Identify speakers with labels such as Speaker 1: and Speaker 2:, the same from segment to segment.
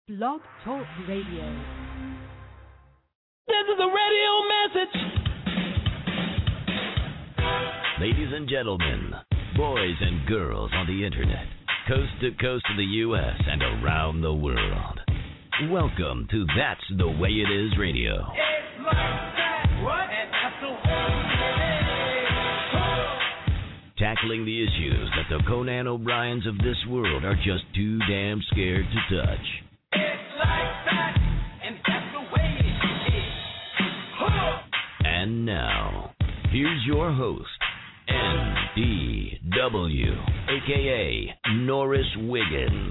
Speaker 1: Blog Talk Radio.
Speaker 2: This is a radio message.
Speaker 3: Ladies and gentlemen, boys and girls on the internet, coast to coast of the U.S. and around the world. Welcome to That's the Way It Is Radio.
Speaker 2: It's like that. What? And that's the way.
Speaker 3: Tackling the issues that the Conan O'Briens of this world are just too damn scared to touch.
Speaker 2: It's like that. And that's the way it is.
Speaker 3: And now, here's your host, NDW, a.k.a. Norris Wiggins.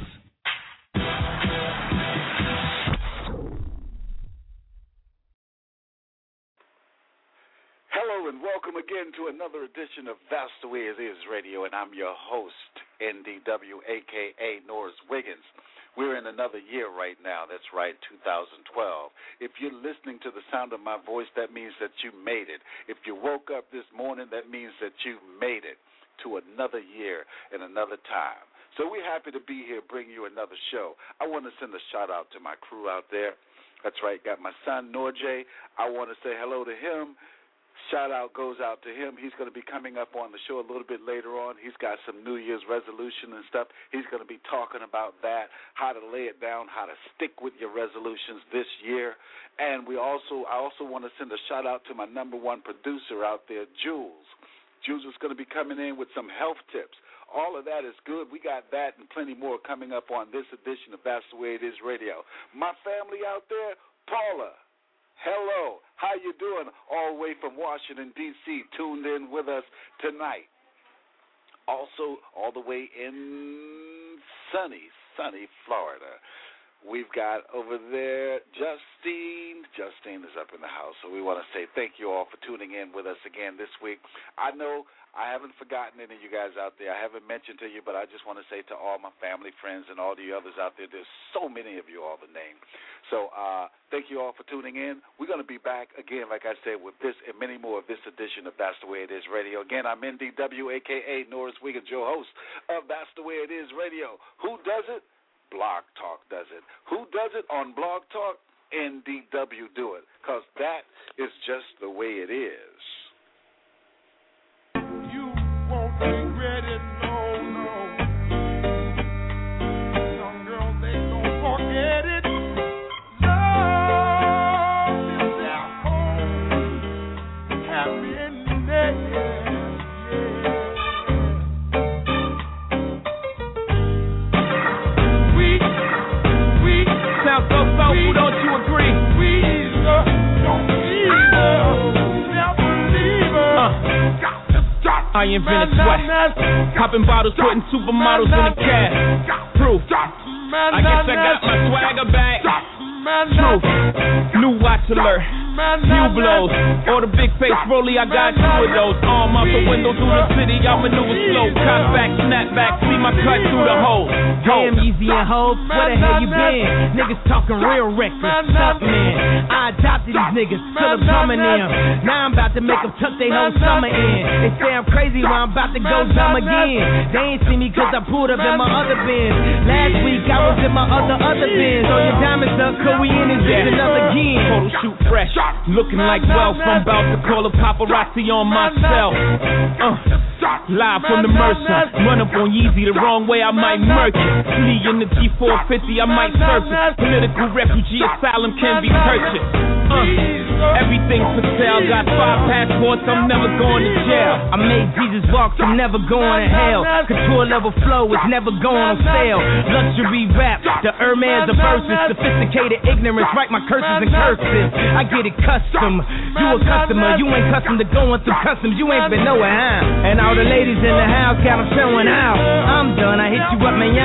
Speaker 4: Hello and welcome again to another edition of That's the Way It Is Radio, and I'm your host, NDW, a.k.a. Norris Wiggins. We're in another year right now. That's right, 2012. If you're listening to the sound of my voice, that means that you made it. If you woke up this morning, that means that you made it to another year and another time. So we're happy to be here, bring you another show. I want to send a shout-out to my crew out there. That's right, got my son, Norjay. I want to say hello to him. Shout-out goes out to him. He's going to be coming up on the show a little bit later on. He's got some New Year's resolution and stuff. He's going to be talking about that, how to lay it down, how to stick with your resolutions this year. And I also want to send a shout-out to my number one producer out there, Jules. Jules is going to be coming in with some health tips. All of that is good. We got that and plenty more coming up on this edition of That's the Way It Is Radio. My family out there, Paula. Hello, how you doing? All the way from Washington, D.C., tuned in with us tonight. Also, all the way in sunny Florida. We've got over there Justine. Justine is up in the house, so we want to say thank you all for tuning in with us again this week. I know I haven't forgotten any of you guys out there. I haven't mentioned to you, but I just want to say to all my family, friends, and all the others out there, there's so many of you all to name. So thank you all for tuning in. We're going to be back again, like I said, with this and many more of this edition of That's the Way It Is Radio. Again, I'm NDW, a.k.a. Norris Wiggins, your host of That's the Way It Is Radio. Who does it? Blog Talk does it. Who does it on Blog Talk? NDW do it, because that is just the way it is.
Speaker 5: You won't regret it, no. Some girls, they don't forget it. Love is their home, happiness, yeah.
Speaker 2: Sounds so soulful, don't you agree? I invented sweat, popping bottles, putting supermodels in the cab. Proof, I guess I got my swagger back. Truth, new watch alert, few blows. Or the big face rollie, I got two of those. Arm out the window through the city, I maneuver slow. Cut back, snap back, see my cut through the hole.
Speaker 6: Damn, Easy and Hope, where the hell you been? Niggas talking real reckless, stuff, man. I adopted these niggas, Philip Drummond them. Now I'm about to make them tuck their whole summer in. They say I'm crazy, well I'm about to go dumb again. They ain't see me cause I pulled up in my other Benz. Last week I was in my other Benz. On your diamonds up, cause we in this bitch another game.
Speaker 2: Photo shoot fresh, looking like wealth. I'm about to call a paparazzi on myself. Live from the Mercer, run up on Yeezy the wrong way, I might murk it. Flee in the G450, I might surface. Political refugee asylum can be purchased. Everything's for sale, got 5 passports, I'm never going to jail.
Speaker 6: I made Jesus walk, I'm never going to hell. Couture level flow is never going on sale. Luxury rap, the Hermes of verses. Sophisticated ignorance, write my curses and curses. I get it custom, you a customer. You ain't custom to going through customs, you ain't been nowhere, huh? And all the ladies in the house got them showing out. I'm done, I hit you up, man,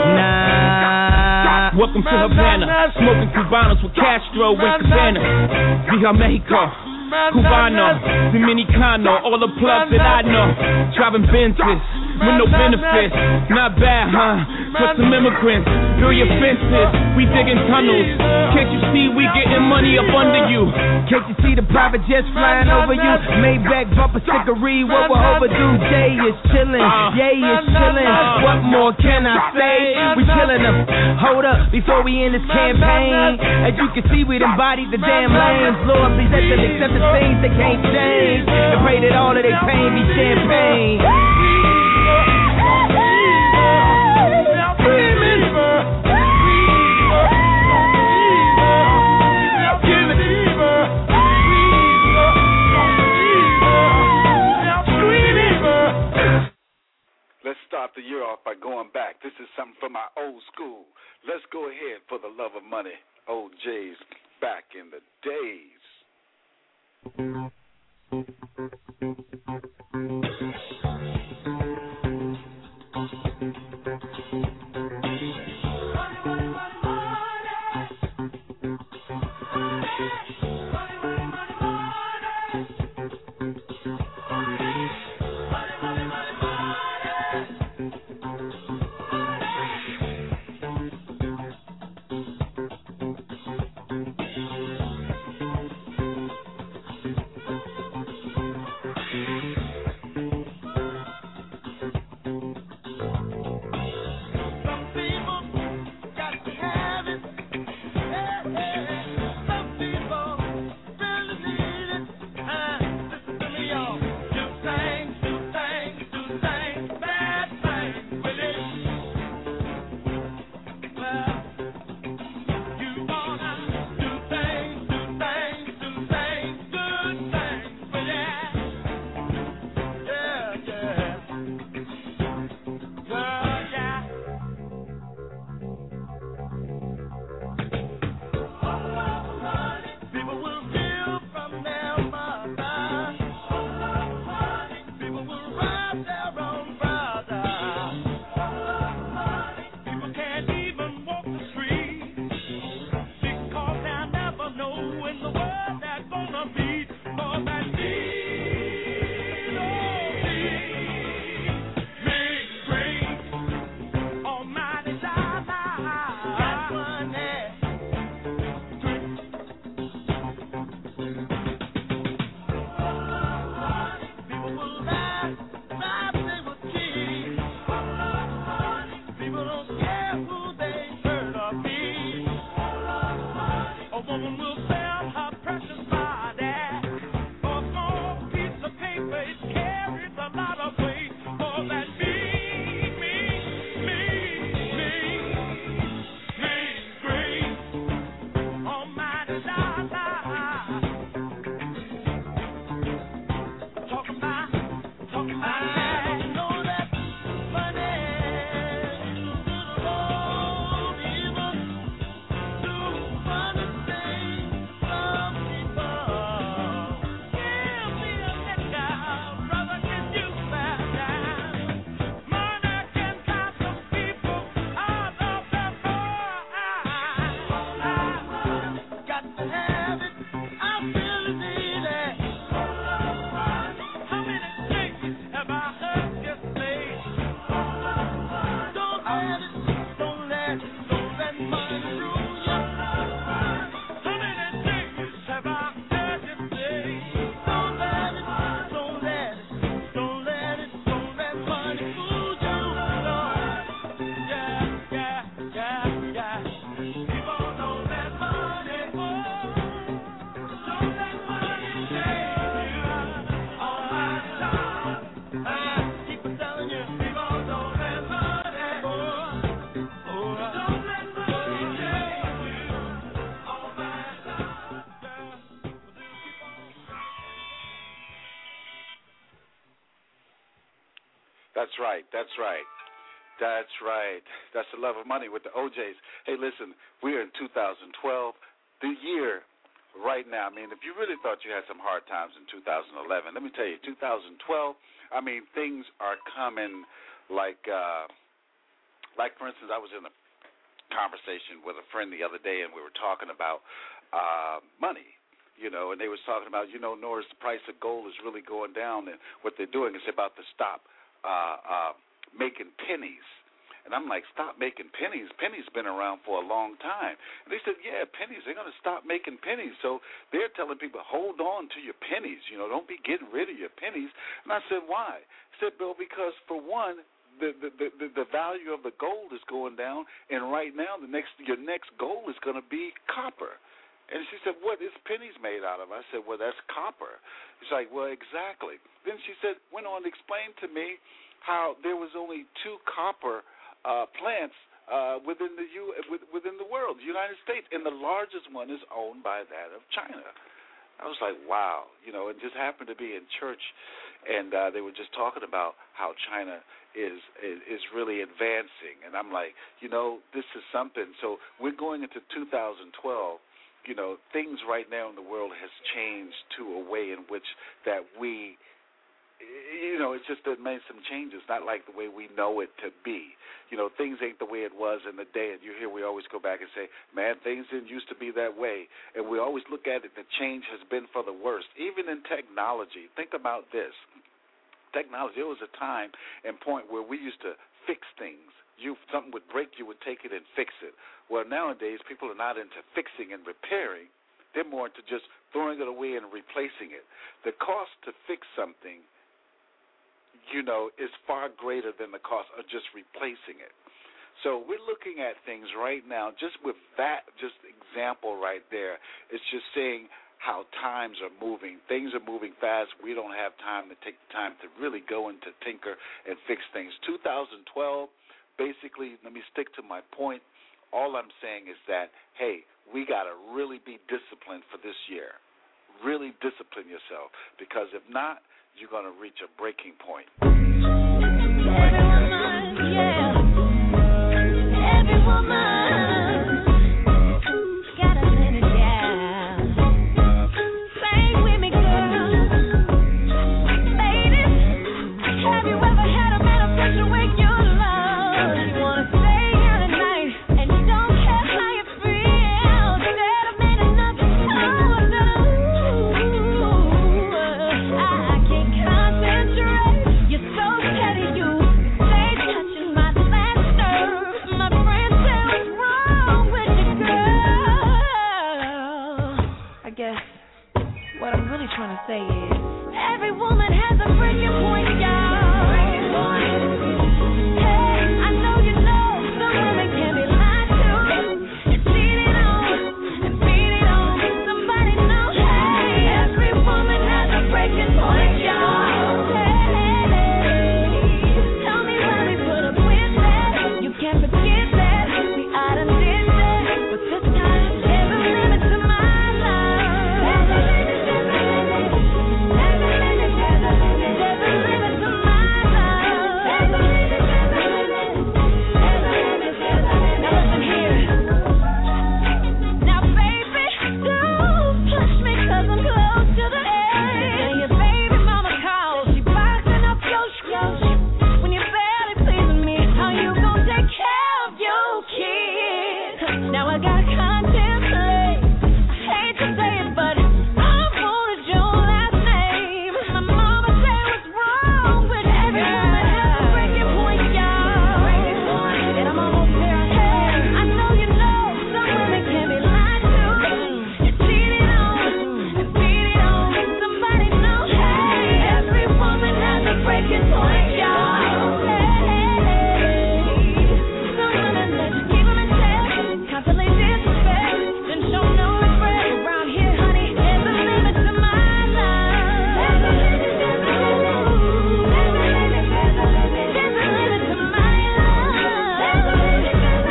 Speaker 6: nah.
Speaker 2: Welcome to Havana, smoking Cubanos with Castro and Cabana. Viva Mexico, Cubano, Dominicano, all the plugs that I know. Driving Benzes, with no benefits. Not bad, huh? For some immigrants, build your fences. We digging tunnels. Can't you see we getting money up under you?
Speaker 6: Can't you see the private jets flying over you? Maybach bumper stickery, what we're overdue. Jay is chillin', Yay is chillin'. What more can I say? We chillin' them. Hold up, before we end this campaign. As you can see, we embodied the damn lanes. Lord, please let them accept the things they can't change. And pray that all of their pain be champagne.
Speaker 4: Let's start the year off by going back. This is something from my old school. Let's go ahead for the love of money. Old Jays back in the days. That's right. That's right. That's right. That's the love of money with the OJs. Hey, listen, we're in 2012. The year right now, I mean, if you really thought you had some hard times in 2011, let me tell you, 2012, I mean, things are coming like for instance, I was in a conversation with a friend the other day, and we were talking about money. You know, and they was talking about, Norris, the price of gold is really going down, and what they're doing is about to stop making pennies. And I'm like, stop making pennies. Pennies been around for a long time. And they said, yeah, pennies, they're going to stop making pennies. So they're telling people, hold on to your pennies. Don't be getting rid of your pennies. And I said, why? I said, Bill, because for one, the value of the gold is going down, and right now your next goal is going to be copper. And she said, what is pennies made out of? I said, well, that's copper. She's like, well, exactly. Then she went on to explain to me how there was only 2 copper plants within the world, the United States, and the largest one is owned by that of China. I was like, wow, it just happened to be in church, and they were just talking about how China is really advancing, and I'm like, this is something. So we're going into 2012. Things right now in the world has changed to a way in which that we. It's just made some changes, not like the way we know it to be. Things ain't the way it was in the day. And you hear we always go back and say, man, things didn't used to be that way. And we always look at it, the change has been for the worst. Even in technology, think about this. Technology, there was a time and point where we used to fix things. Something would break, you would take it and fix it. Well, nowadays, people are not into fixing and repairing. They're more into just throwing it away and replacing it. The cost to fix something is far greater than the cost of just replacing it. So we're looking at things right now, just with that just example right there, it's just saying how times are moving. Things are moving fast. We don't have time to take the time to really go into tinker and fix things. 2012, basically, let me stick to my point. All I'm saying is that, hey, we got to really be disciplined for this year. Really discipline yourself, because if not, you're going to reach a breaking point.
Speaker 7: Every woman, gotta let it down. Sing with me, girl. Ladies, have you ever had a man appreciate your love? You wanna stay here tonight, and you don't care how you feel. Instead of making nothing I can't concentrate. You're so steady, you stay touching my last nerve. My friend said, what's wrong with you, girl? I guess what I'm really trying to say is, every woman has a breaking point, y'all. Breaking point. Hey, I know you know some women can be lied to and cheated on and beaten on. Somebody know, hey, every woman has a breaking point, y'all. Hey, tell me why we put up with that. You can't forget that. We I done did that, but this time there's a limit to my love. There's a limit to my love. There's a limit to my love. There's a limit to my love. There's a limit to my love. Now listen here. Now baby, don't push me 'cause I'm close to the edge. And your baby mama calls, she boxing up your shoes. When you're barely pleasing me, how you gonna take care of your kids? Now I gotta contemplate. I hate to say it, but I wanted your last name. My mama said, what's wrong with you? Every woman has a breaking point, y'all. And I'm almost there. Hey, I know you know some women can be lied to and cheated on and beaten on. Somebody know, hey, every woman has a breaking point, y'all. Hey, some women let you keep them in check, constantly disrespect, then show no regret. Around here, honey, there's a limit to my love. There's a limit to my love. There's a limit to my love. There's a limit to my love. There's a limit to my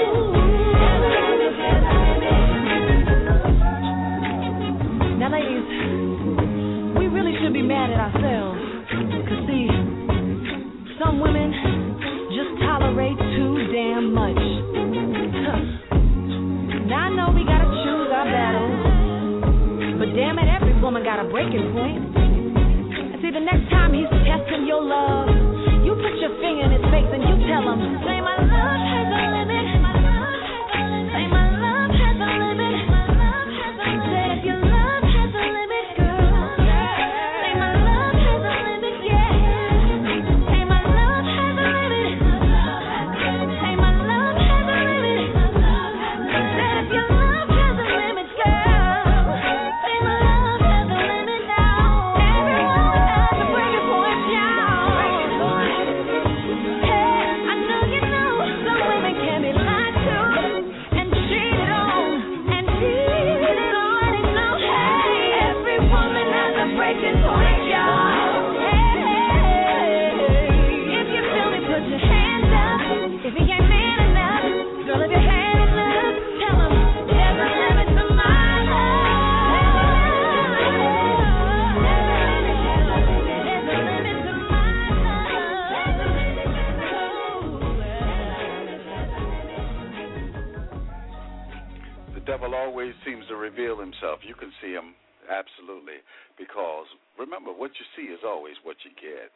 Speaker 7: love. Now, ladies, we really should be mad at ourselves. 'Cause see, some women just tolerate too damn much. Now I know we gotta choose our battles, but damn it, every woman got a breaking point. And see, the next time he's testing your love, you put your finger in his face and you tell him, say my love has a limit. Say my love has a limit. Say if your love has a limit, girl. Say my love has a limit, yeah. Say my love has a limit.
Speaker 4: devil always seems to reveal himself. You can see him, absolutely, because remember, what you see is always what you get.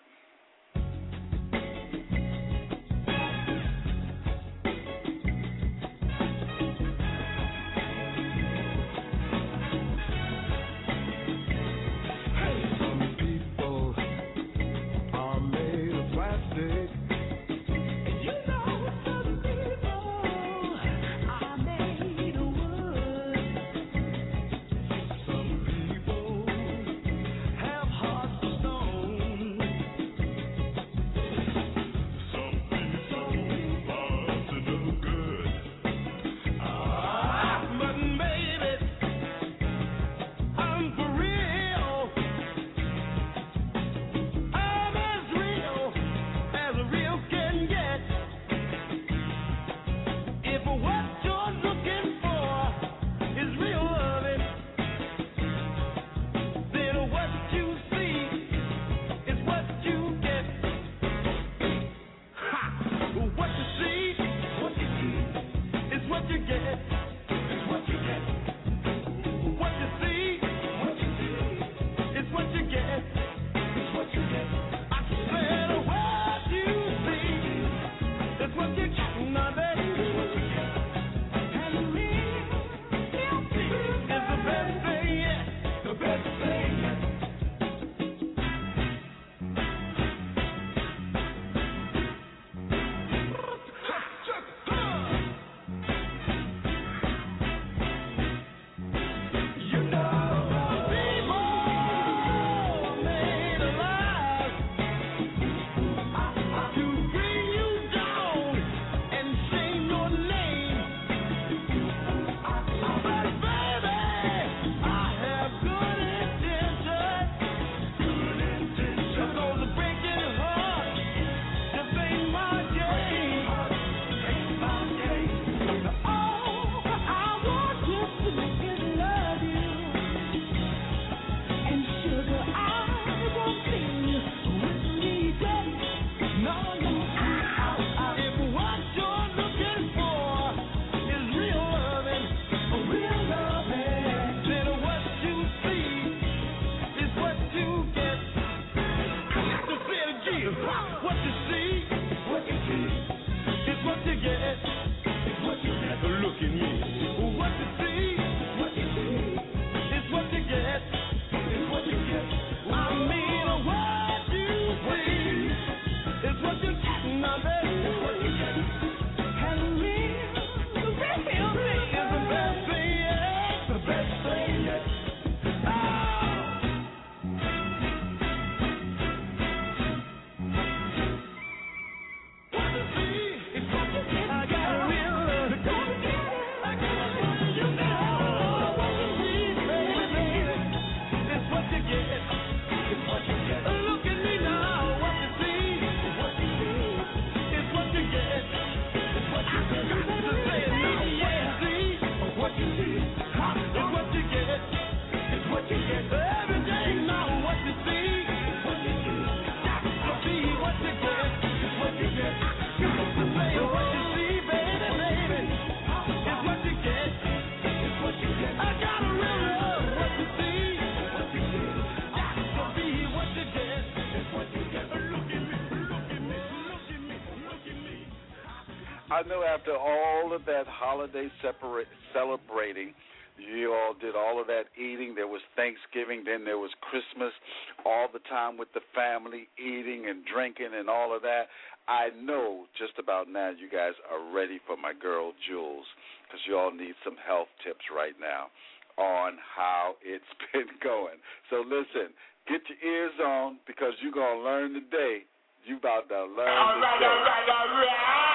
Speaker 4: I know after all of that holiday celebrating, you all did all of that eating. There was Thanksgiving, then there was Christmas, all the time with the family, eating and drinking and all of that. I know just about now you guys are ready for my girl Jules, because you all need some health tips right now on how it's been going. So listen, get your ears on, because you're going to learn today. You about to learn today.
Speaker 5: All right.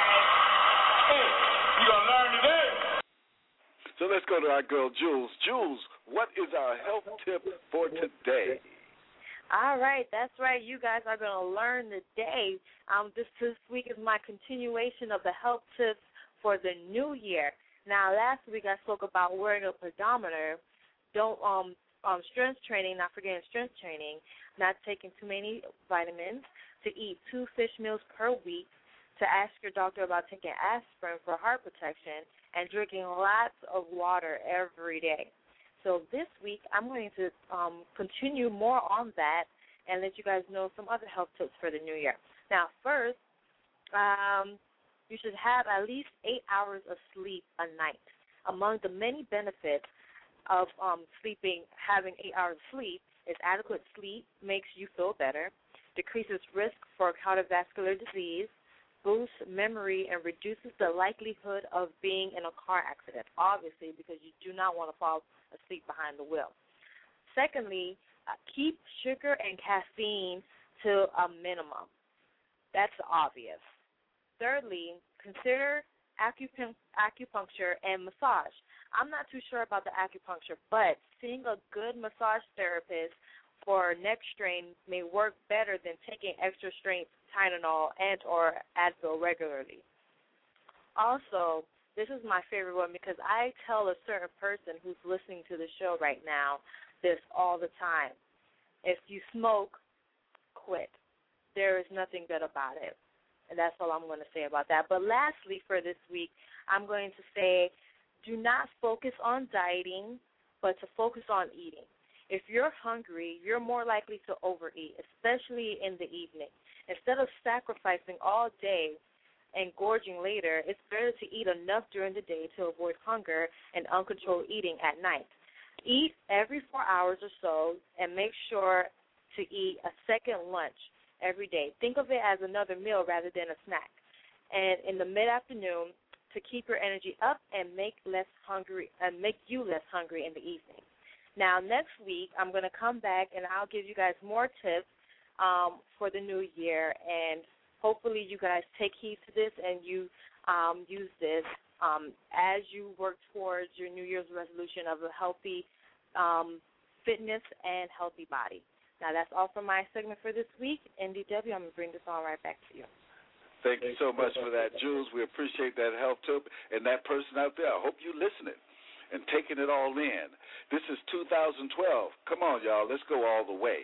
Speaker 5: Hey, you going to learn today.
Speaker 4: So let's go to our girl Jules. Jules, what is our health tip for today?
Speaker 8: All right, that's right. You guys are going to learn today. This week is my continuation of the health tips for the new year. Now, last week I spoke about wearing a pedometer, strength training, not forgetting strength training, not taking too many vitamins, to eat 2 fish meals per week, to ask your doctor about taking aspirin for heart protection, and drinking lots of water every day. So this week I'm going to continue more on that and let you guys know some other health tips for the new year. Now, first, you should have at least 8 hours of sleep a night. Among the many benefits of having 8 hours of sleep is adequate sleep makes you feel better, decreases risk for cardiovascular disease, boosts memory, and reduces the likelihood of being in a car accident, obviously, because you do not want to fall asleep behind the wheel. Secondly, keep sugar and caffeine to a minimum. That's obvious. Thirdly, consider acupuncture and massage. I'm not too sure about the acupuncture, but seeing a good massage therapist for neck strain may work better than taking extra strength Tylenol and or Advil regularly. Also, this is my favorite one because I tell a certain person who's listening to the show right now this all the time. If you smoke, quit. There is nothing good about it. And that's all I'm going to say about that. But lastly, for this week, I'm going to say do not focus on dieting, but to focus on eating. If you're hungry, you're more likely to overeat, especially in the evening. Instead of sacrificing all day and gorging later, it's better to eat enough during the day to avoid hunger and uncontrolled eating at night. Eat every 4 hours or so and make sure to eat a second lunch every day. Think of it as another meal rather than a snack. And in the mid-afternoon, to keep your energy up and make you less hungry in the evening. Now, next week, I'm going to come back and I'll give you guys more tips for the new year, and hopefully you guys take heed to this and you use this as you work towards your New Year's resolution of a healthy fitness and healthy body. Now, that's all for my segment for this week. NDW, I'm going to bring this on right back to you.
Speaker 4: Thank you so much for that, Jules. We appreciate that health tip. And that person out there, I hope you're listening and taking it all in. This is 2012. Come on, y'all. Let's go all the way.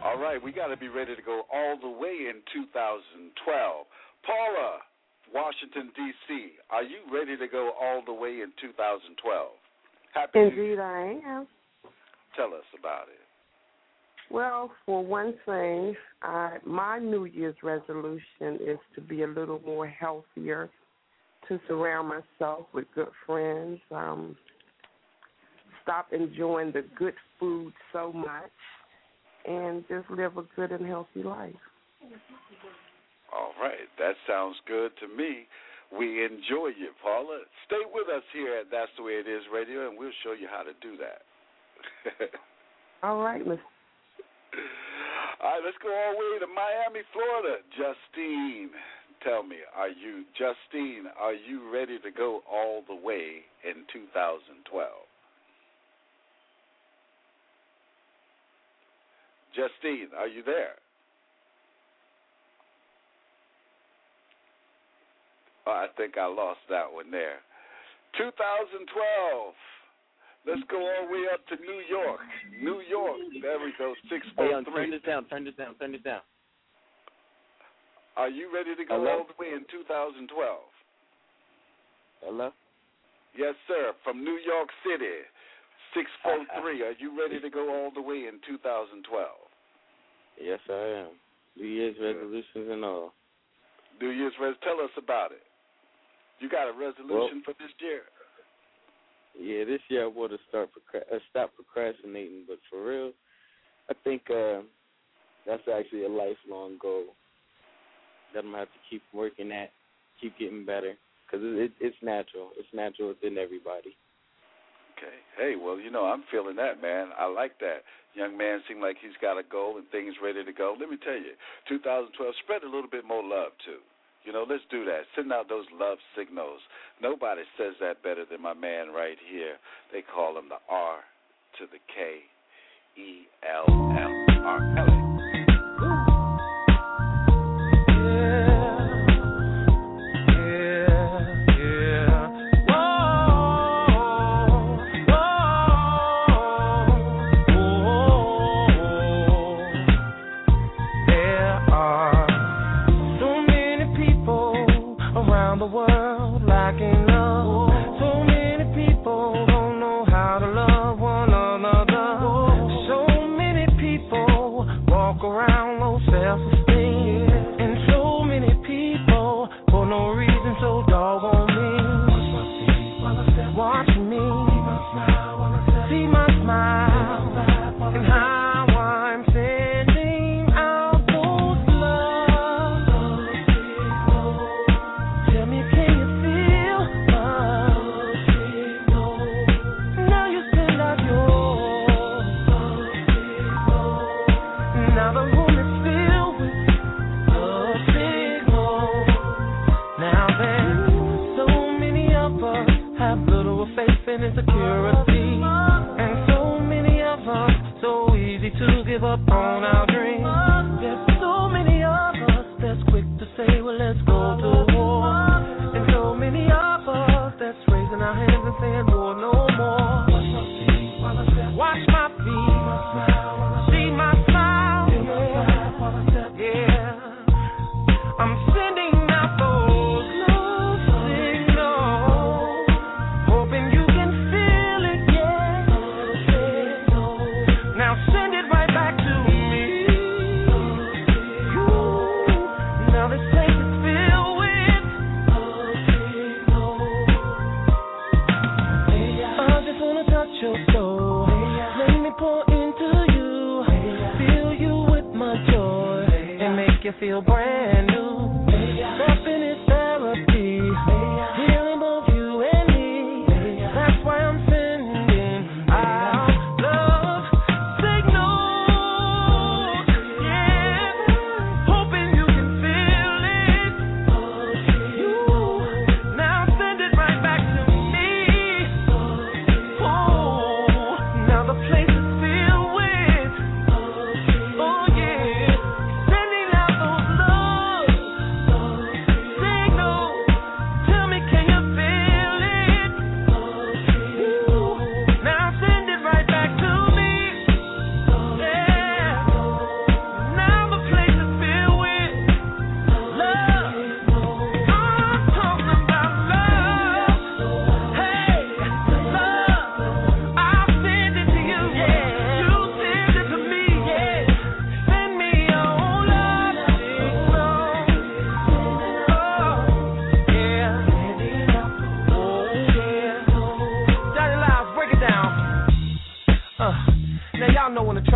Speaker 4: All right, we got to be ready to go all the way in 2012. Paula, Washington, D.C., are you ready to go all the way in 2012? Happy New Year.
Speaker 9: Indeed, I am.
Speaker 4: Tell us about it.
Speaker 9: Well, for one thing, my New Year's resolution is to be a little more healthier, to surround myself with good friends, stop enjoying the good food so much, and just live a good and healthy life.
Speaker 4: All right, that sounds good to me. We enjoy you, Paula. Stay with us here at That's the Way It Is Radio, and we'll show you how to do that.
Speaker 9: All right, Miss.
Speaker 4: All right, let's go all the way to Miami, Florida. Justine, tell me, Justine, are you ready to go all the way in 2012? Justine, are you there? Oh, I think I lost that one there. 2012. Let's go all the way up to New York. New York. There we go. 643.
Speaker 10: Hey, turn this down.
Speaker 4: Are you ready to go all the way in 2012?
Speaker 10: Hello?
Speaker 4: Yes, sir. From New York City. 643. Are you ready to go all the way in 2012?
Speaker 10: Yes, I am. New Year's resolutions and all.
Speaker 4: New Year's resolution. Tell us about it. You got a resolution for this year?
Speaker 10: Yeah, this year I want to stop procrastinating, but for real, I think that's actually a lifelong goal that I'm going to have to keep working at, keep getting better, because it's natural. It's natural within everybody.
Speaker 4: Okay. Hey, well, I'm feeling that, man. I like that. Young man seems like he's got a goal and things ready to go. Let me tell you, 2012, spread a little bit more love, too. Let's do that. Send out those love signals. Nobody says that better than my man right here. They call him the R to the K-E-L-L. R. Kelly.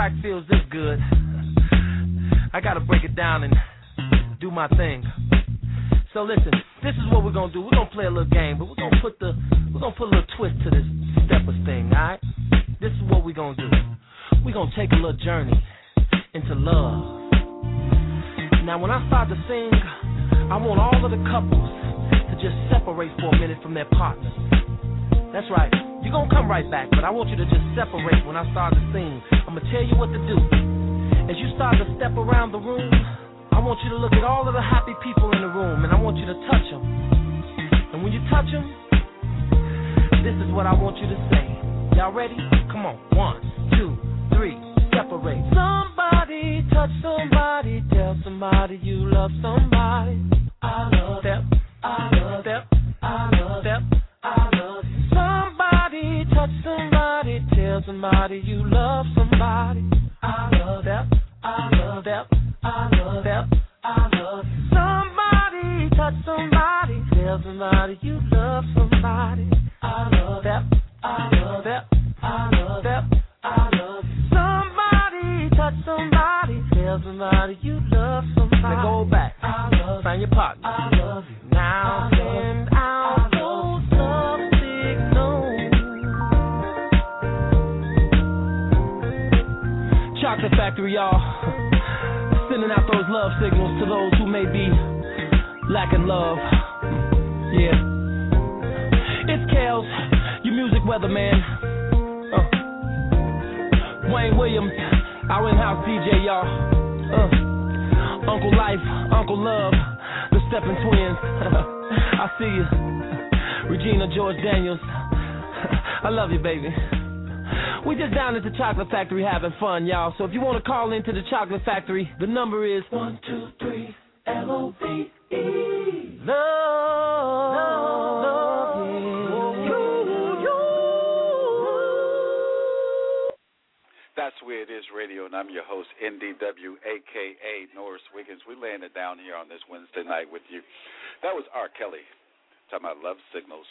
Speaker 6: track feels this good, I gotta break it down and do my thing. So listen, this is what we're gonna do. We're gonna play a little game, but we're gonna put a little twist to this steppers thing, alright? This is what we're gonna do. We're gonna take a little journey into love. Now when I start to sing, I want all of the couples to just separate for a minute from their partners. That's right. You're gonna come right back, but I want you to just separate when I start to sing. I'm gonna tell you what to do. As you start to step around the room, I want you to look at all of the happy people in the room, and I want you to touch them. And when you touch them, this is what I want you to say. Y'all ready? Come on. 1, 2, 3, separate. Somebody touch somebody, tell somebody you love somebody. I love step, I love step, I love step, I love you. Somebody touch somebody, tell somebody you love somebody. I love step, I love step, I love step, I love you. Somebody touch somebody, tell somebody you love somebody. I love step, I love step, I love step, I love you. Somebody touch somebody, tell somebody you love somebody. Now go back, I love, find your partner. I love you. Now send out those love signals. Chocolate Factory, y'all. Sending out those love signals to those who may be lacking love. Yeah. It's Kels, your music weatherman. Wayne Williams, our in-house DJ, y'all. Uncle Life, Uncle Love, the Steppin' Twins. I see you. Regina George Daniels. I love you, baby. We just down at the Chocolate Factory having fun, y'all. So if you want to call into the Chocolate Factory, the number is 123 LOVE. Love,
Speaker 4: That's Where It Is Radio, and I'm your host, NDW, a.k.a. Norris Wiggins. We're laying it down here on this Wednesday night with you. That was R. Kelly, talking about love signals.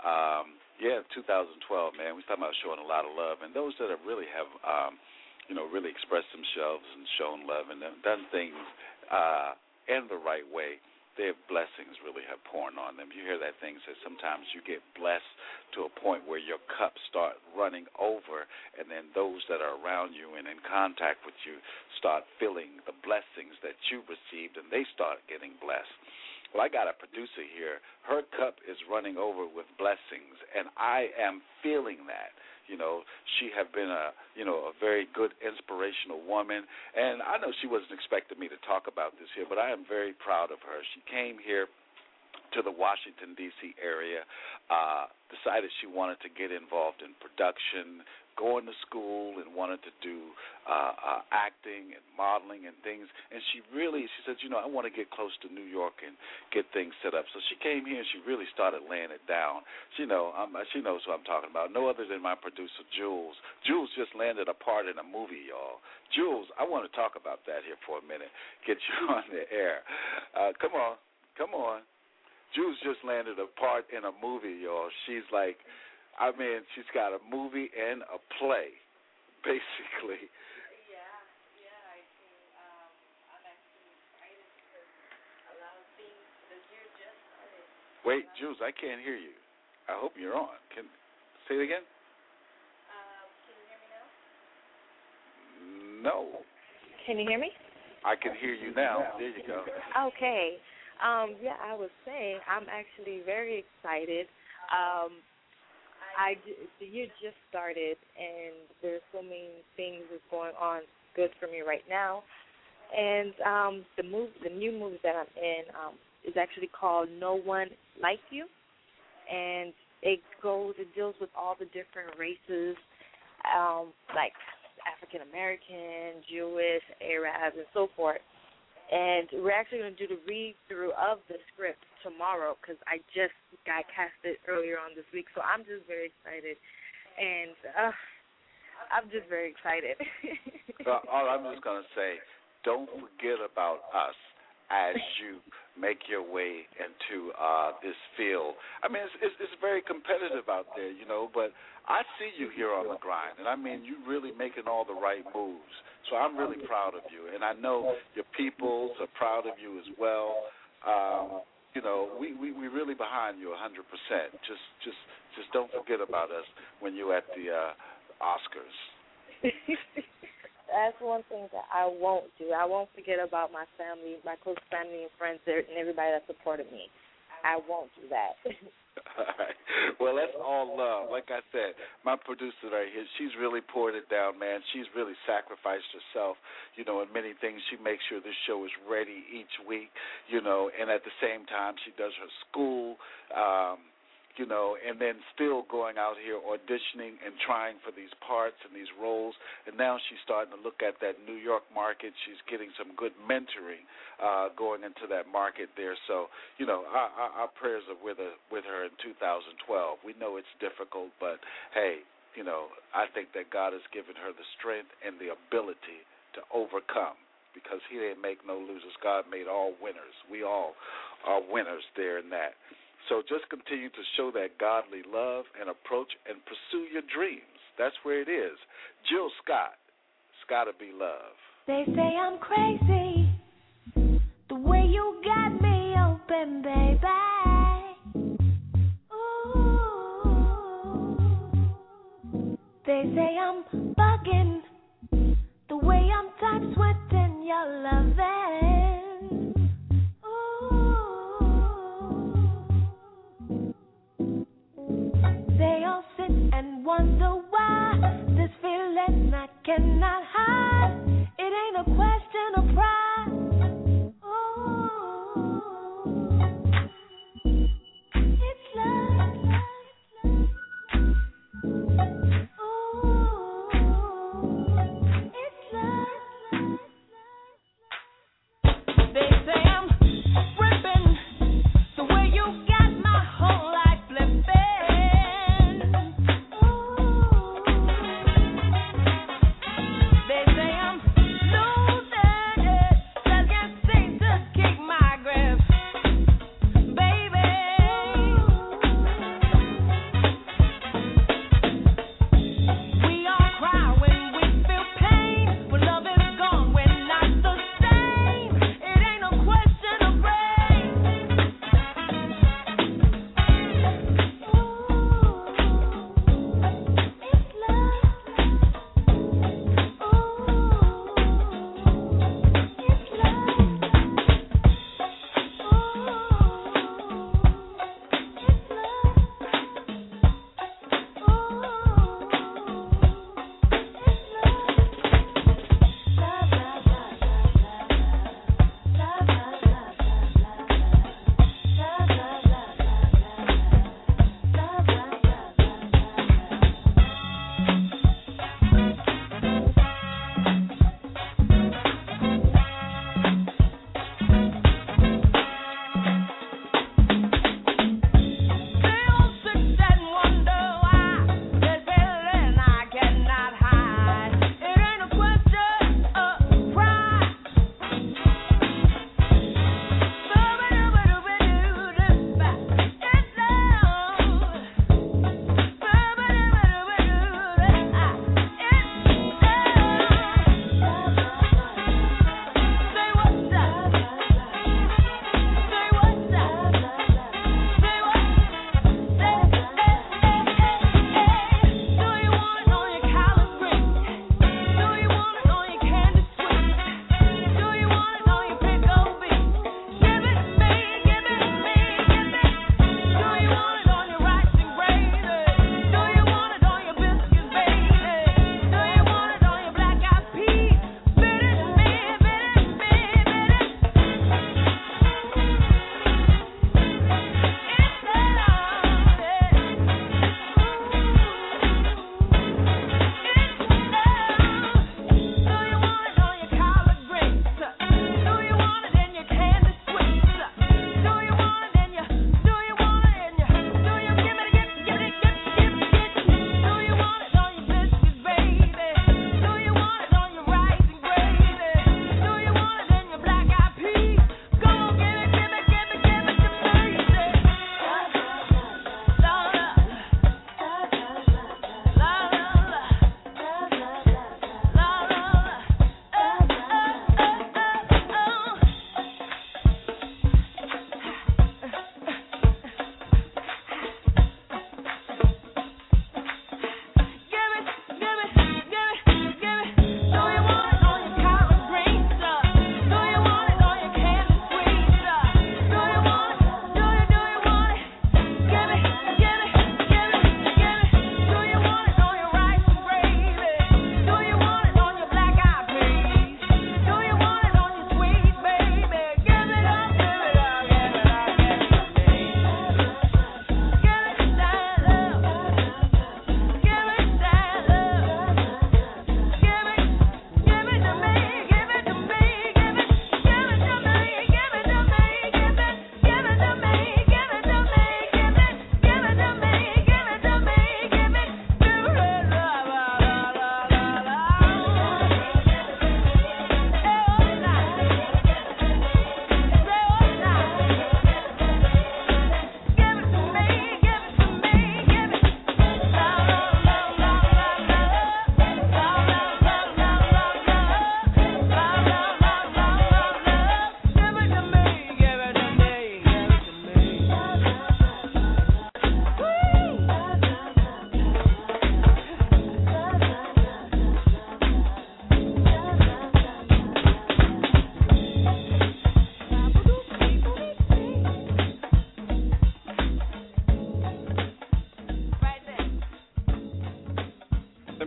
Speaker 4: 2012, man, we're talking about showing a lot of love. And those that really have, really expressed themselves and shown love and done things in the right way, their blessings really have poured on them. You hear that thing says sometimes you get blessed to a point where your cups start running over, and then those that are around you and in contact with you start feeling the blessings that you received, and they start getting blessed. Well, I got a producer here. Her cup is running over with blessings, and I am feeling that. She have been a very good inspirational woman, and I know she wasn't expecting me to talk about this here, but I am very proud of her. She came here to the Washington, D.C. area, decided she wanted to get involved in production, going to school, and wanted to do acting and modeling and things. And she said, I want to get close to New York and get things set up. So she came here and she really started laying it down. She knows who I'm talking about. No other than my producer, Jules. Jules just landed a part in a movie, y'all. Jules, I want to talk about that here for a minute, get you on the air. Come on. Jules just landed a part in a movie, y'all. She's she's got a movie and a play, basically.
Speaker 8: Yeah, I think I'm actually excited because a lot of things, the year just started.
Speaker 4: Wait, Jules, I can't hear you. I hope you're on. Say it again?
Speaker 8: Can you hear me now?
Speaker 4: No.
Speaker 8: Can you hear me?
Speaker 4: I can hear you now. There you go.
Speaker 8: Okay. I was saying I'm actually very excited. The year just started, and there's so many things that's going on good for me right now. And the new movie that I'm in is actually called No One Like You, and it deals with all the different races, like African American, Jewish, Arabs, and so forth. And we're actually going to do the read-through of the script tomorrow because I just got casted earlier on this week. So I'm just very excited. And I'm just very excited.
Speaker 4: All I'm just going to say, don't forget about us as you make your way into this field. I mean, it's very competitive out there, you know, but I see you here on the grind, and I mean, you really making all the right moves. So I'm really proud of you, and I know your peoples are proud of you as well. You know, we really behind you 100%. Just don't forget about us when you're at the Oscars.
Speaker 8: That's one thing that I won't do. I won't forget about my family, my close family and friends, and everybody that supported me. I won't do that.
Speaker 4: All right. Well, that's all love. Like I said, my producer right here, she's really poured it down, man. She's really sacrificed herself, you know, in many things. She makes sure this show is ready each week, you know, and at the same time she does her school, you know, and then still going out here auditioning and trying for these parts and these roles. And now she's starting to look at that New York market. She's getting some good mentoring going into that market there. So, you know, our prayers are with her in 2012. We know it's difficult, but, hey, you know, I think that God has given her the strength and the ability to overcome, because he didn't make no losers. God made all winners. We all are winners there in that. So just continue to show that godly love and approach and pursue your dreams. That's where it is. Jill Scott, it's got to be love.
Speaker 7: They say I'm crazy, the way you got me open, baby. Ooh. They say I'm bugging, the way I'm time sweating your loving. They all sit and wonder why this feeling I cannot hide. It ain't a question of pride. It's love. It's love. They say I'm ripping, the way you got my whole life flipping. They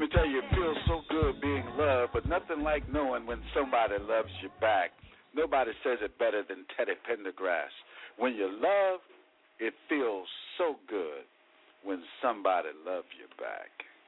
Speaker 4: Let me tell you, it feels so good being loved, but nothing like knowing when somebody loves you back. Nobody says it better than Teddy Pendergrass. When you love, it feels so good when somebody loves you back.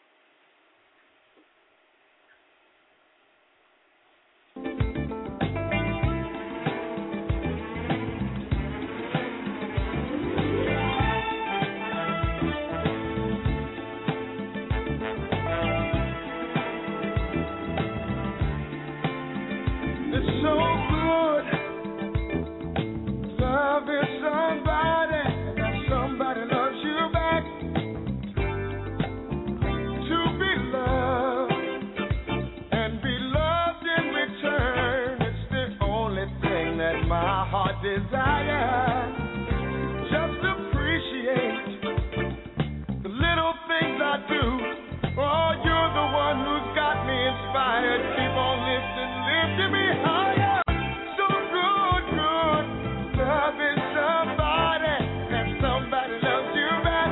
Speaker 11: Desire, just appreciate the little things I do. Oh, you're the one who's got me inspired. Keep on lifting me higher. So good, loving somebody and somebody loves you back.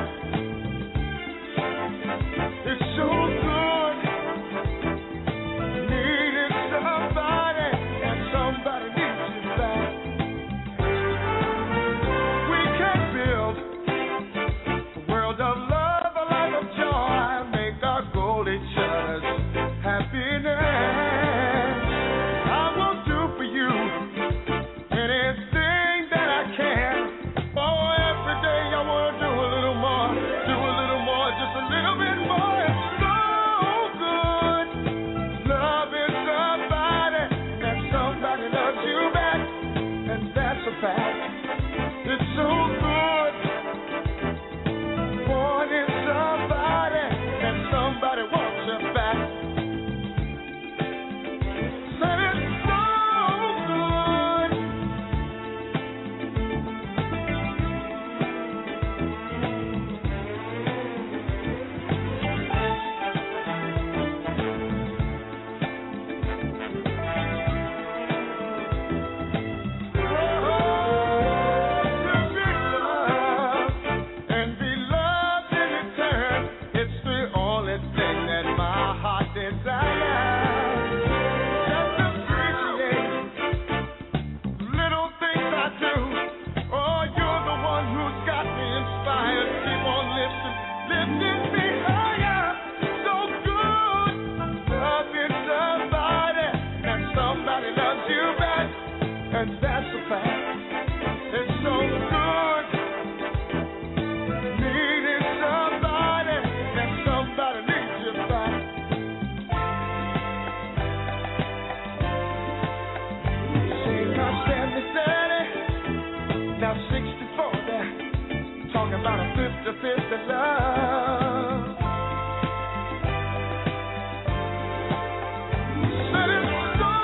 Speaker 11: It's so good, needing somebody and somebody needs you back. Of love, a life of joy, make our goal each other's happiness. I will do for you anything that I can. Oh, every day I want to do a little more, just a little bit more. It's so good, loving somebody, that somebody loves you back, and that's a fact. It's so good. Wanting somebody and somebody wants you back. Said it's so good. And that's a fact. It's so good, needing somebody, and somebody needs you back. Say now 70-30, now 60-40, talking about a 50-50 love. Said it's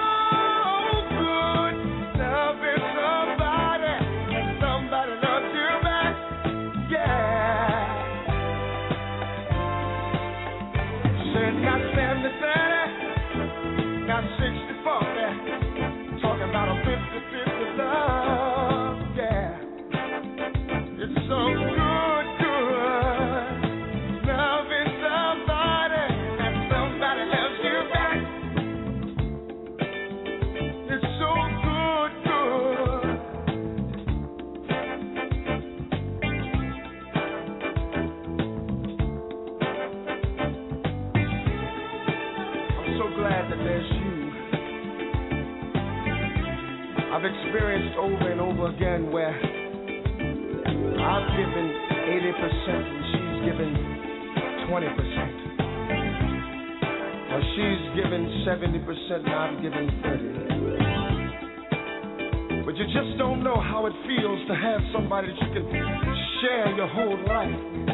Speaker 11: not 70-30, not 60-40, talking about a 50-50 love, yeah. It's so good, loving somebody and somebody loves you back. It's so good. Glad that there's you. I've experienced over and over again where I've given 80% and she's given 20%. Or she's given 70% and I've given 30%. But you just don't know how it feels to have somebody that you can share your whole life.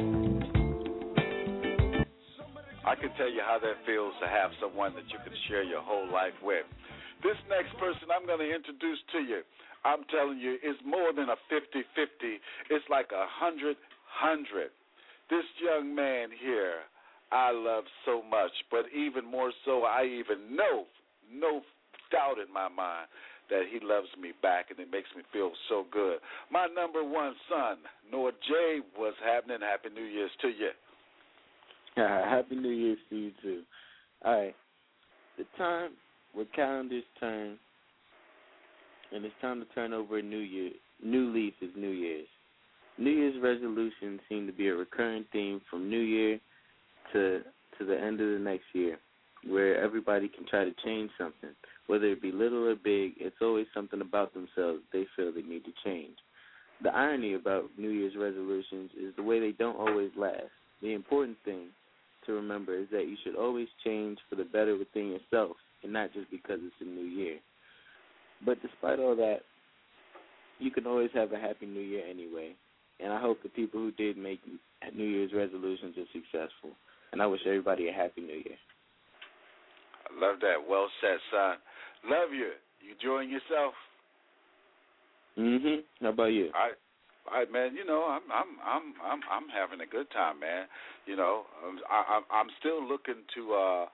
Speaker 4: I can tell you how that feels to have someone that you can share your whole life with. This next person I'm going to introduce to you, I'm telling you, is more than a 50-50. It's like 100-100. This young man here, I love so much, but even more so, I even know, no doubt in my mind, that he loves me back, and it makes me feel so good. My number one son, Noah J., what's happening? Happy New Year's to you.
Speaker 10: Happy New Year's to you, too. All right. The time where calendars turn, and it's time to turn over a new leaf is New Year's. New Year's resolutions seem to be a recurring theme from New Year to the end of the next year, where everybody can try to change something. Whether it be little or big, it's always something about themselves they feel they need to change. The irony about New Year's resolutions is the way they don't always last. The important thing to remember is that you should always change for the better within yourself and not just because it's a new year. But despite all that, you can always have a happy new year anyway. And I hope the people who did make New Year's resolutions are successful. And I wish everybody a happy new year.
Speaker 4: I love that. Well said, son. Love you. You enjoying yourself?
Speaker 10: How about you?
Speaker 4: All right, man. You know, I'm having a good time, man. You know, I'm still looking to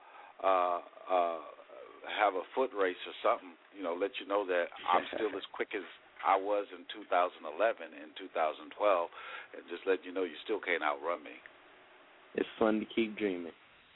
Speaker 4: have a foot race or something. You know, let you know that I'm still as quick as I was in 2011 and 2012, and just let you know you still can't outrun me.
Speaker 10: It's fun to keep dreaming.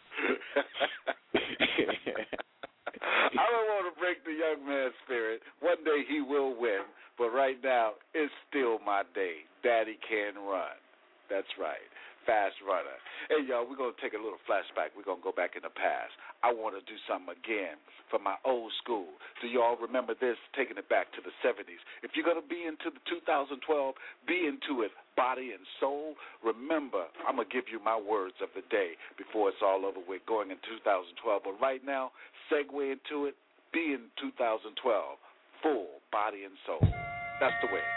Speaker 4: I don't want to break the young man's spirit. One day he will win, but right now it's still my day. Daddy can run. That's right. Fast runner. Hey, y'all, we're going to take a little flashback. We're going to go back in the past. I want to do something again for my old school. Do y'all remember this? Taking it back to the 70s. If you're going to be into the 2012, be into it, body and soul. Remember, I'm going to give you my words of the day before it's all over with going in 2012. But right now, segue into it, be in 2012, full body and soul. That's the way.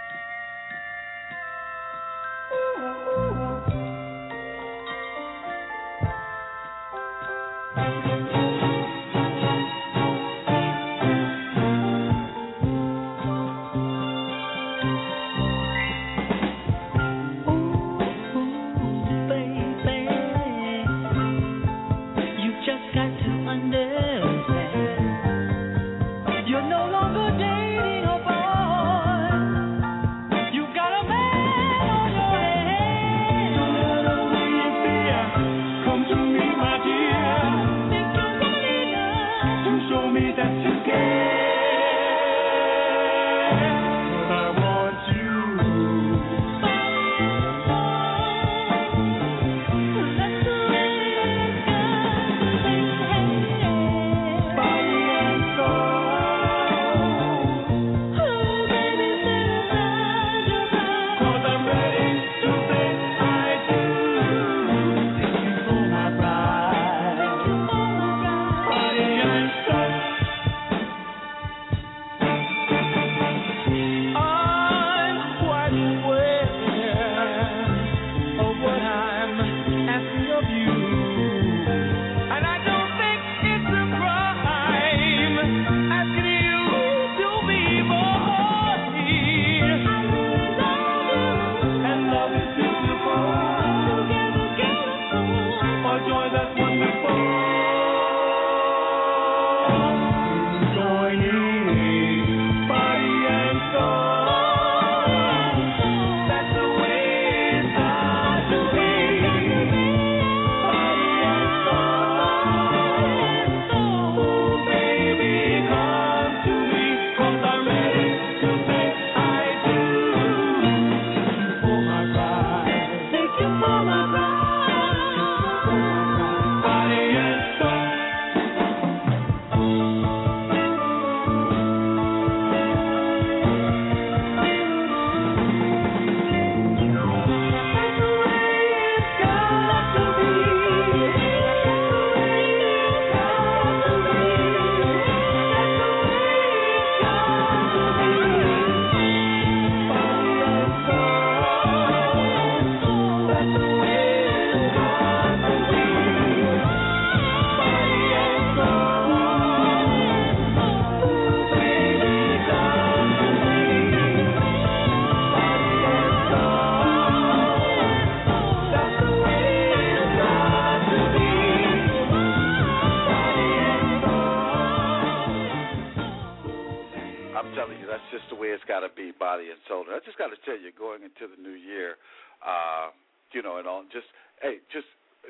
Speaker 4: Tell you, going into the new year, you know, and all. Let's go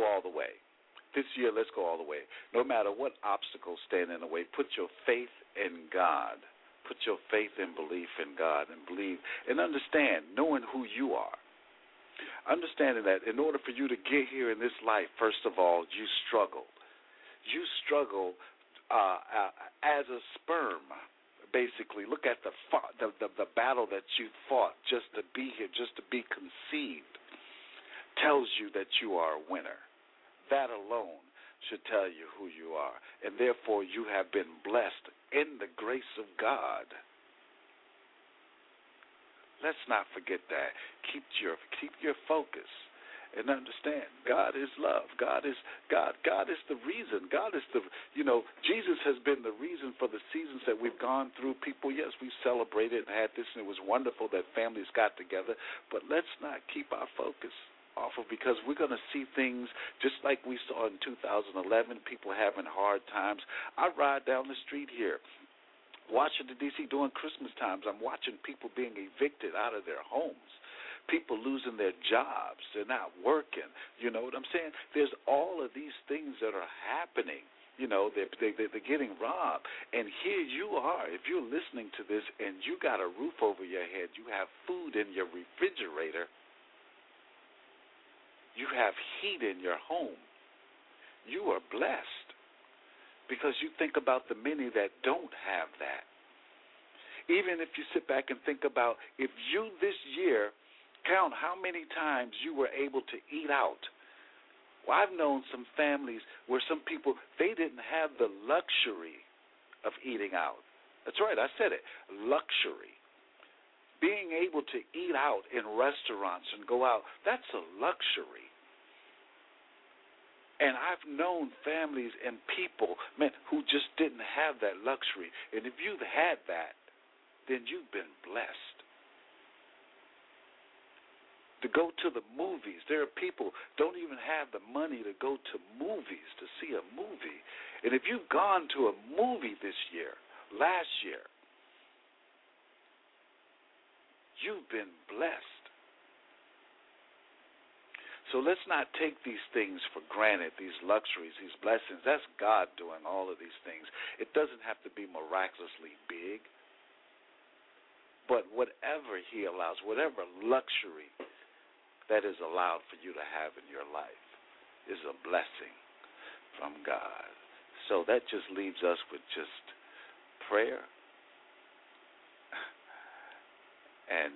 Speaker 4: go all the way. This year, let's go all the way. No matter what obstacles stand in the way, put your faith in God. Put your faith and belief in God and believe and understand, knowing who you are. Understanding that in order for you to get here in this life, first of all, you struggle. You struggle as a sperm, basically. Look at the battle that you fought just to be here, just to be conceived, tells you that you are a winner. That alone should tell you who you are. And therefore, you have been blessed in the grace of God. Let's not forget that. Keep your focus and understand God is love. God is the reason. God is Jesus has been the reason for the seasons that we've gone through. People, yes, we celebrated and had this, and it was wonderful that families got together, but let's not keep our focus off of, because we're going to see things just like we saw in 2011, people having hard times. I ride down the street here, Washington, D.C., during Christmas times. I'm watching people being evicted out of their homes, people losing their jobs. They're not working. You know what I'm saying? There's all of these things that are happening. You know, they're getting robbed. And here you are, if you're listening to this and you got a roof over your head, you have food in your refrigerator, you have heat in your home, you are blessed, because you think about the many that don't have that. Even if you sit back and think about, if you this year count how many times you were able to eat out. Well, I've known some families where some people, they didn't have the luxury of eating out. That's right, I said it, luxury. Being able to eat out in restaurants and go out, that's a luxury. And I've known families and people, who just didn't have that luxury. And if you've had that, then you've been blessed. To go to the movies, there are people don't even have the money to go to movies, to see a movie. And if you've gone to a movie this year, last year, you've been blessed. So let's not take these things for granted, these luxuries, these blessings. That's God doing all of these things. It doesn't have to be miraculously big. But whatever He allows, whatever luxury that is allowed for you to have in your life is a blessing from God. So that just leaves us with just prayer and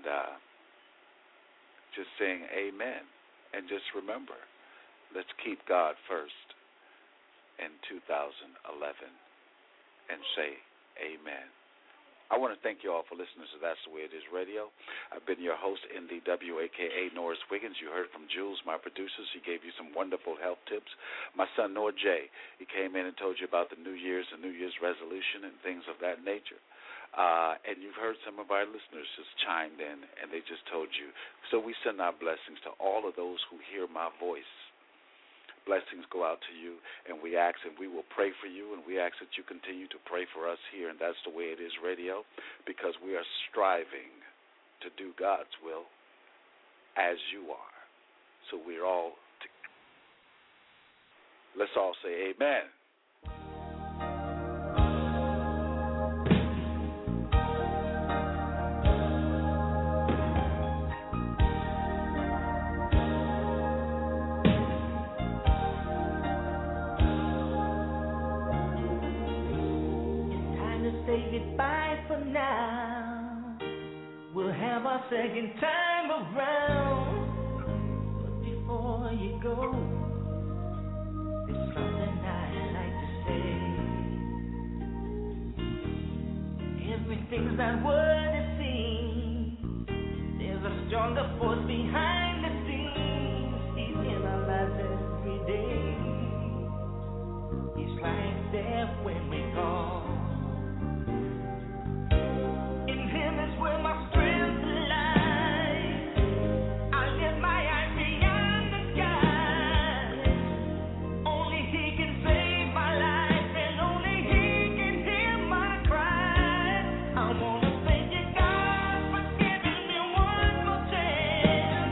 Speaker 4: just saying amen. And just remember, let's keep God first in 2011 and say amen. I want to thank you all for listening to That's the Way It Is Radio. I've been your host, NDW, a.k.a. Norris Wiggins. You heard from Jules, my producer. She gave you some wonderful health tips. My son, Nor J, he came in and told you about the New Year's and New Year's resolution and things of that nature. And you've heard some of our listeners just chimed in, and they just told you. So we send our blessings to all of those who hear my voice. Blessings go out to you, and we ask, and we will pray for you, and we ask that you continue to pray for us here, and That's the Way It Is Radio, because we are striving to do God's will as you are. So we're all together. Let's all say amen.
Speaker 6: Goodbye for now. We'll have our second time around. But before you go, there's something I'd like to say. Everything's not what it seems. There's a stronger force behind the scenes. He's in our lives every day. He's right there when we call. Where my strength lies, I lift my eyes beyond the skies. Only He can save my life, and only He can hear my cries. I wanna thank you, God, for giving me one more chance.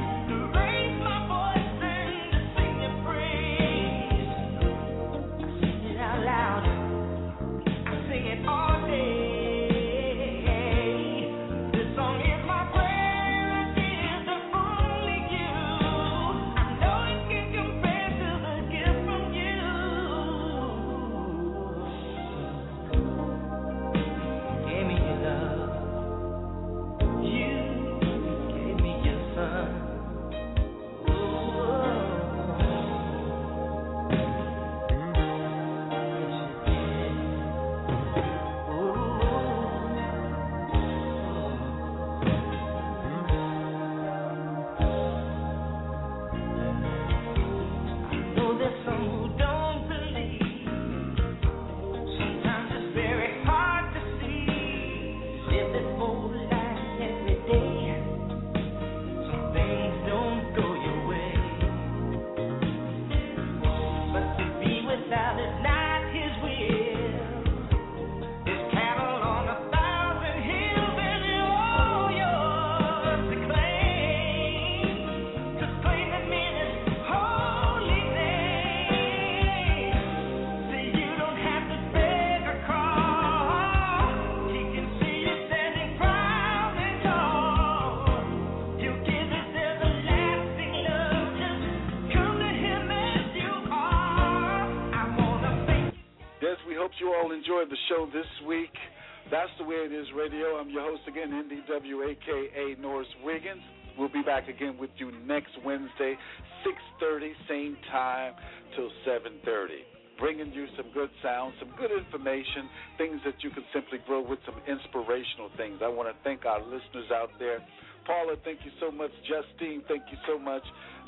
Speaker 4: You all enjoyed the show this week. That's the way it is, radio. I'm your host again, NDW, a.k.a. Norris Wiggins. We'll be back again with you next Wednesday, 6:30, same time till 7:30. Bringing you some good sound, some good information, things that you can simply grow with, some inspirational things. I want to thank our listeners out there. Paula, thank you so much. Justine, thank you so much.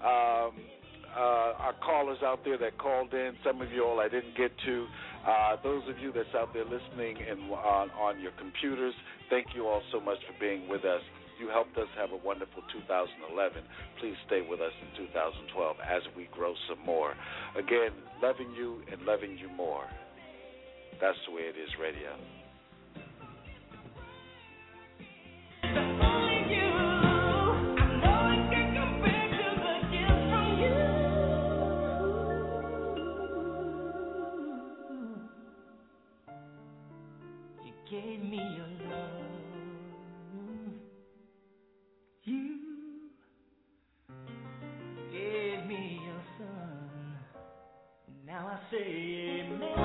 Speaker 4: Our callers out there that called in, some of you all I didn't get to. Those of you that's out there listening on your computers, thank you all so much for being with us. You helped us have a wonderful 2011. Please stay with us in 2012 as we grow some more. Again, loving you and loving you more. That's the way it is, radio.
Speaker 6: Gave me your love. You gave me your son. Now I say amen.